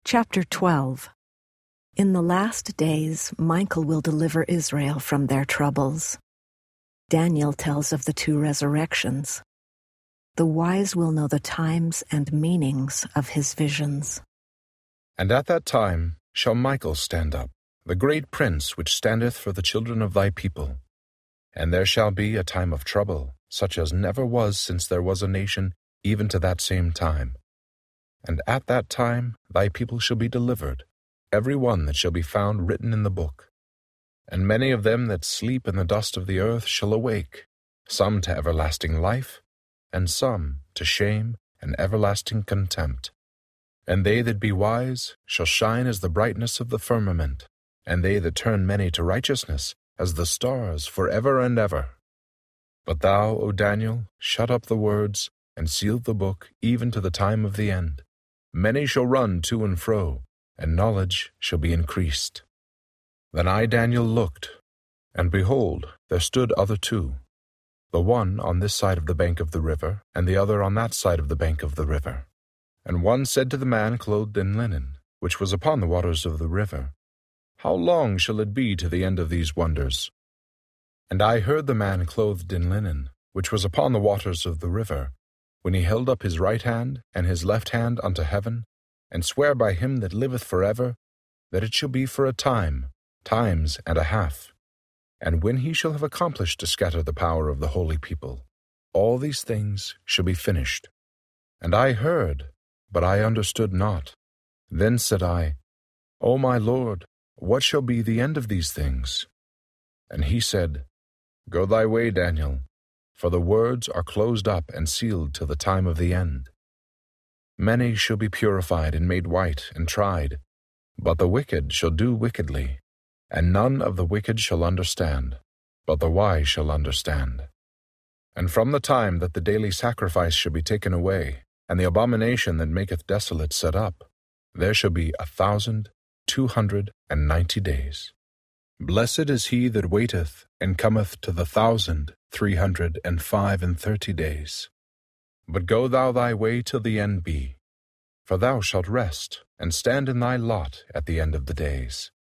Chapter 12. In the last days, Michael will deliver Israel from their troubles. Daniel tells of the two resurrections. The wise will know the times and meanings of his visions. And at that time shall Michael stand up, the great prince which standeth for the children of thy people. And there shall be a time of trouble, such as never was since there was a nation, even to that same time. And at that time thy people shall be delivered, every one that shall be found written in the book. And many of them that sleep in the dust of the earth shall awake, some to everlasting life, and some to shame and everlasting contempt. And they that be wise shall shine as the brightness of the firmament, and they that turn many to righteousness as the stars for ever and ever. But thou, O Daniel, shut up the words, and seal the book even to the time of the end. Many shall run to and fro, and knowledge shall be increased. Then I, Daniel, looked, and behold, there stood other two, the one on this side of the bank of the river, and the other on that side of the bank of the river. And one said to the man clothed in linen, which was upon the waters of the river, How long shall it be to the end of these wonders? And I heard the man clothed in linen, which was upon the waters of the river, when he held up his right hand and his left hand unto heaven, and sware by him that liveth forever, that it shall be for a time, times and a half. And when he shall have accomplished to scatter the power of the holy people, all these things shall be finished. And I heard, but I understood not. Then said I, O my Lord, what shall be the end of these things? And he said, Go thy way, Daniel, for the words are closed up and sealed till the time of the end. Many shall be purified and made white and tried, but the wicked shall do wickedly, and none of the wicked shall understand, but the wise shall understand. And from the time that the daily sacrifice shall be taken away, and the abomination that maketh desolate set up, there shall be 1,290 days. Blessed is he that waiteth, and cometh to the 1,335 days. But go thou thy way till the end be, for thou shalt rest, and stand in thy lot at the end of the days.